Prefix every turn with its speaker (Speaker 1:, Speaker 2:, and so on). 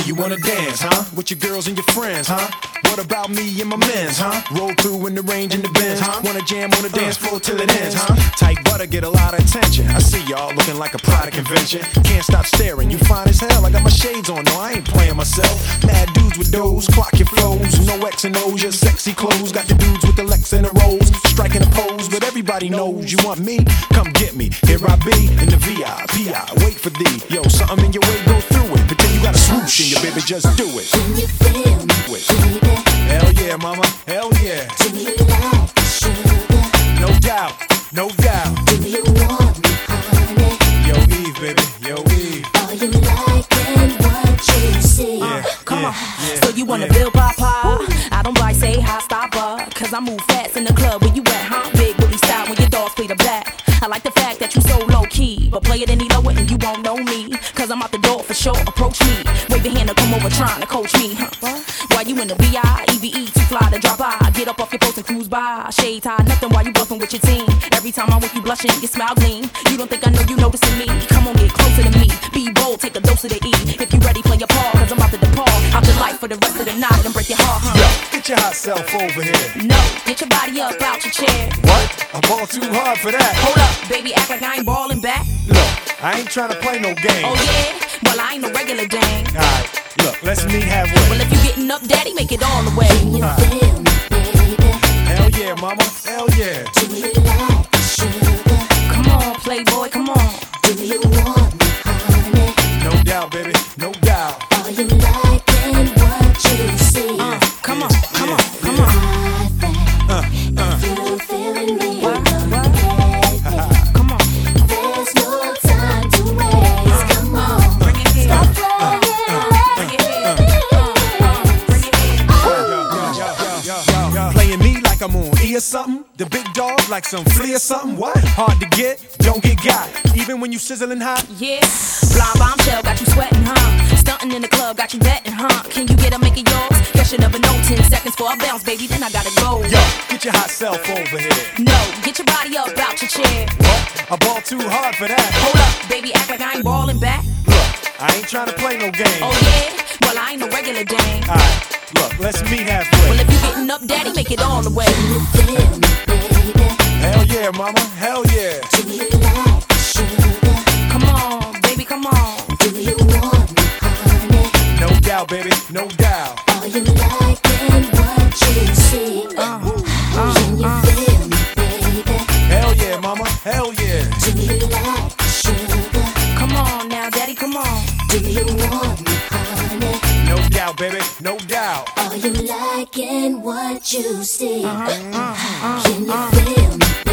Speaker 1: You wanna dance, huh? With your girls and your friends, huh? What about me and my men's, huh? Roll through in the range in the Benz, huh? Wanna jam on the dance floor till it ends, huh? Tight butter get a lot of attention. I see y'all looking like a product convention. Can't stop staring, you fine as hell. I got my shades on, no, I ain't playing myself. Mad dudes with those, clock your flows. No X and O's, your sexy clothes. Got the dudes with the Lex and the Rolls, striking a pose, but everybody knows you want me. Come get me, here I be in the VIP. Wait for thee, yo, something in your way, go through it. Pretend you got a swoosh in your baby, just do it.
Speaker 2: Can you feel me, baby?
Speaker 1: Hell yeah, mama, hell yeah.
Speaker 2: Do you like sugar?
Speaker 1: No doubt, no doubt.
Speaker 2: Do you want me, honey?
Speaker 1: Yo, Eve, baby, yo, Eve.
Speaker 2: Are you liking what you see?
Speaker 3: Come on, so you wanna build papa? I don't like say hi, stopper, cause I move fast in the club where you at, huh? Big booty style when your dogs play the back. I like the fact that you so low key, but play it any lower and you won't know me. Cause I'm out the door for sure, approach me. Wave your hand to come over trying to coach me, huh? While you in the VI, too fly to drop by. Get up off your post and cruise by. Shade tie, nothing while you bluffing with your team. Every time I'm with you blushing, your smile gleam. You don't think I know you noticing me? Come on, get closer to me. Be bold, take a dose of the E. If you ready, play your part, cause I'm about to depart out the light for the rest of the night and break your heart, huh?
Speaker 1: Yo, get your hot self over here.
Speaker 3: No, get your body up out your chair.
Speaker 1: What? I ball too hard for that.
Speaker 3: Hold up, baby, act like I ain't ballin' back.
Speaker 1: Look, I ain't trying to play no game.
Speaker 3: Oh yeah? Well, I ain't no regular dang.
Speaker 1: Alright, look, let's meet halfway.
Speaker 3: Well, if you getting up, daddy, make it all the way.
Speaker 2: Can you feel me, baby?
Speaker 1: Hell yeah, mama, hell yeah.
Speaker 2: Do you like sugar?
Speaker 3: Come on, playboy, come on.
Speaker 2: Do you want me, honey?
Speaker 1: No doubt, baby, no doubt.
Speaker 2: Are you liking what you see?
Speaker 3: Come on, come on, come on.
Speaker 2: If you're feeling me,
Speaker 3: What?
Speaker 2: baby,
Speaker 3: Come on.
Speaker 2: there's no time to waste. Come on,
Speaker 3: Bring it here.
Speaker 2: stop playing.
Speaker 3: Bring it here. Bring it here.
Speaker 1: Playing me like I'm on E or something. The big dog like some flea or something. What? Hard to get, don't get got. Even when you sizzling hot.
Speaker 3: Yeah. Blonde bombshell got you sweating, huh? Stunting in the club got you betting, huh? Can you get up, make it yours? Guess you never know. 10 seconds for a bounce, baby, then I gotta go.
Speaker 1: Yo, get your hot self over here.
Speaker 3: No, get your body up out your chair.
Speaker 1: What? I ball too hard for that.
Speaker 3: Hold up, baby, act like I ain't ballin' back.
Speaker 1: Look, I ain't trying to play no game.
Speaker 3: Oh yeah? Well, I ain't no regular dang.
Speaker 1: Alright, look, let's meet
Speaker 3: Well,
Speaker 1: halfway.
Speaker 3: if you getting up, daddy, make it all the way.
Speaker 2: Can you feel me, baby?
Speaker 1: Hell yeah, mama, hell yeah.
Speaker 2: Do you like sugar?
Speaker 3: Come on, baby, come on.
Speaker 2: Do you want me, honey?
Speaker 1: No doubt, baby, no doubt.
Speaker 2: Are you liking what you see? Can you feel me, baby?
Speaker 1: Hell yeah, mama, hell yeah.
Speaker 2: Do you like sugar?
Speaker 3: Come on now, daddy, come on.
Speaker 2: Do you want me, honey?
Speaker 1: No doubt, baby, no doubt.
Speaker 2: Are you liking what you see? Can you feel me,